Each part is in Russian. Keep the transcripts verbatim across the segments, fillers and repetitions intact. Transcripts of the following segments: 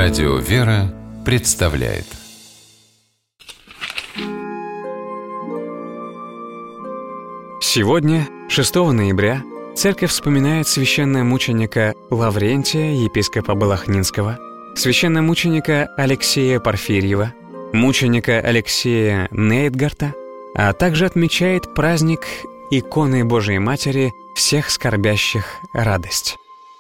Радио «Вера» представляет. Сегодня, шестого ноября, Церковь вспоминает священномученика Лаврентия, епископа Балахнинского, священномученика Алексея Порфирьева, мученика Алексея Нейтгарта, а также отмечает праздник иконы Божией Матери всех скорбящих радость.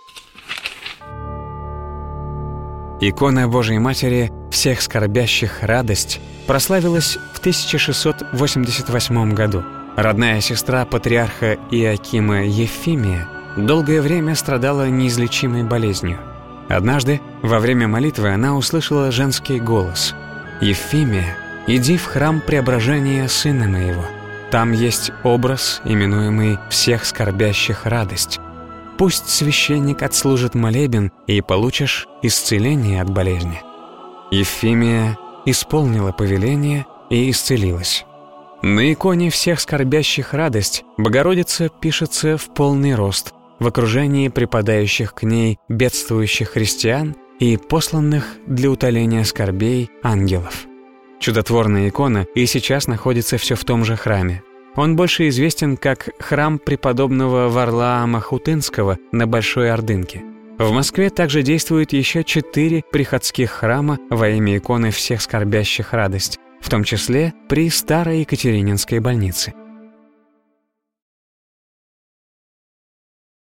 Икона Божией Матери всех скорбящих радость прославилась в тысяча шестьсот восемьдесят восьмом году. Родная сестра патриарха Иоакима Евфимия долгое время страдала неизлечимой болезнью. Однажды, во время молитвы, она услышала женский голос: «Евфимия, иди в храм преображения Сына Моего. Там есть образ, именуемый всех скорбящих радость. Пусть священник отслужит молебен, и получишь исцеление от болезни». Евфимия исполнила повеление и исцелилась. На иконе всех скорбящих радость Богородица пишется в полный рост, в окружении припадающих к ней бедствующих христиан и посланных для утоления скорбей ангелов. Чудотворная икона и сейчас находится все в том же храме. Он больше известен как храм преподобного Варлаама Хутынского на Большой Ордынке. В Москве также действует еще четыре приходских храма во имя иконы всех скорбящих радость, в том числе при Старой Екатерининской больнице.